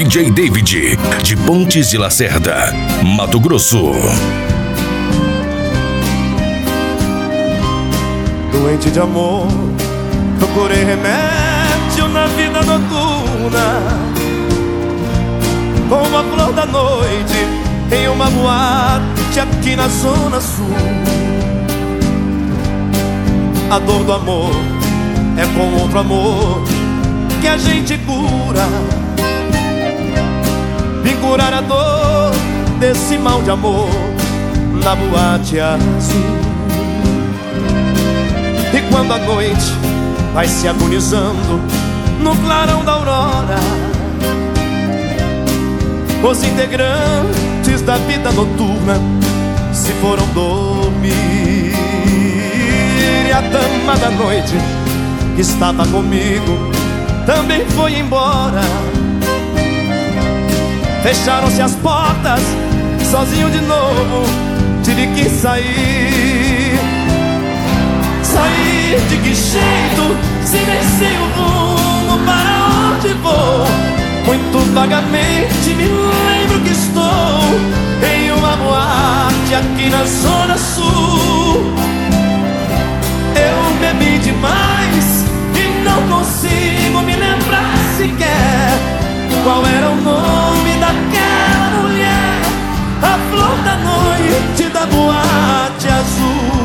DJ David, de Pontes de Lacerda, Mato Grosso. Doente de amor, procurei remédio na vida noturna, como a flor da noite em uma boate aqui na Zona Sul. A dor do amor é com outro amor que a gente cura. Vim curar a dor desse mal de amor na boate azul. E quando a noite vai se agonizando no clarão da aurora, os integrantes da vida noturna se foram dormir. E a dama da noite que estava comigo também foi embora. Fecharam-se as portas, sozinho de novo tive que sair. Sair de que jeito, se nem sei o rumo para onde vou? Muito vagamente me lembro que estou em uma boate aqui na Zona Sul. Eu bebi demais e não consigo me lembrar sequer qual era o nome daquela mulher, a flor da noite da boate azul.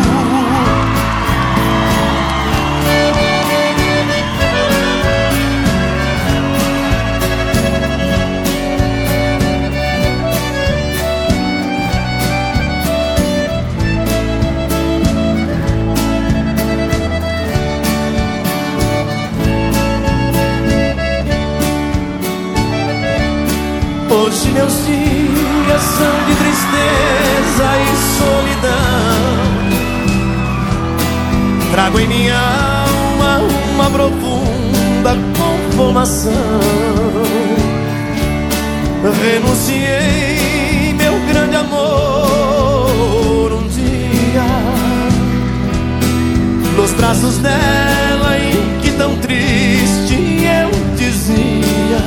Hoje meus dias são de tristeza e solidão. Trago em minha alma uma profunda conformação. Renunciei meu grande amor um dia nos braços dela, em que tão triste eu dizia,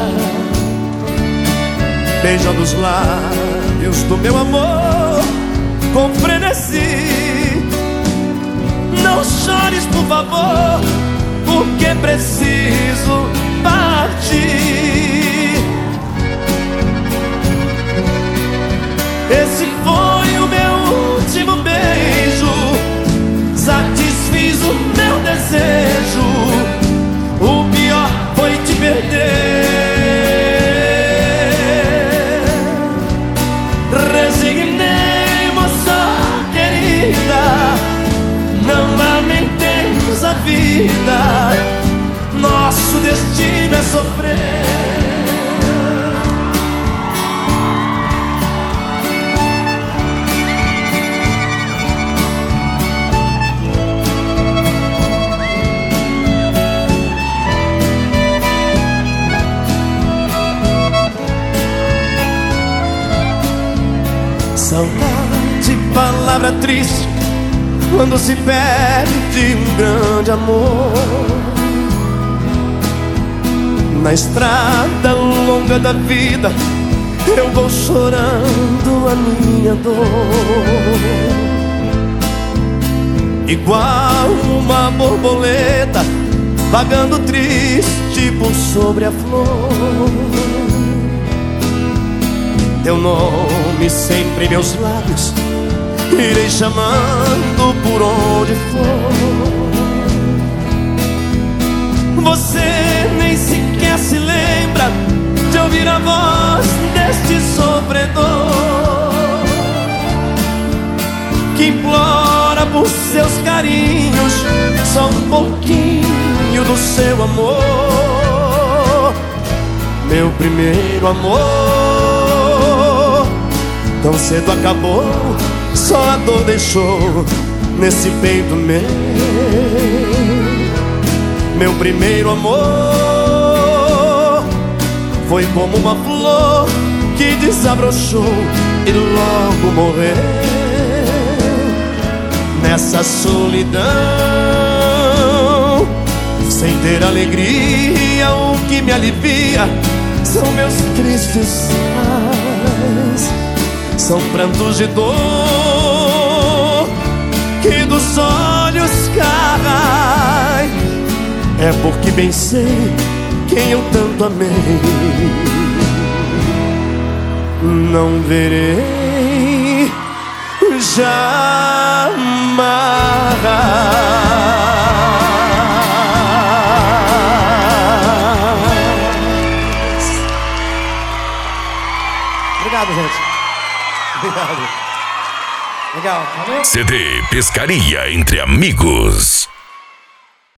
beijando os lábios do meu amor com frenesi: não chores, por favor, porque preciso partir. Esse foi o meu último beijo, satisfiz o meu desejo. O pior foi te perder. Resignei, moça querida, não lamentemos a vida, nosso destino é sofrer. Saudade, palavra triste quando se perde um grande amor. Na estrada longa da vida eu vou chorando a minha dor, igual uma borboleta vagando triste por sobre a flor. Teu nome sempre em meus lábios, irei chamando por onde for. Você nem sequer se lembra de ouvir a voz deste sofredor, que implora por seus carinhos só um pouquinho do seu amor. Meu primeiro amor tão cedo acabou, só a dor deixou nesse peito meu. Meu primeiro amor foi como uma flor que desabrochou e logo morreu. Nessa solidão, sem ter alegria, o que me alivia são meus tristes pais. São prantos de dor que dos olhos caem. É porque bem sei quem eu tanto amei. Não verei jamais. Obrigado, gente. Obrigado. Legal. CD Pescaria Entre Amigos.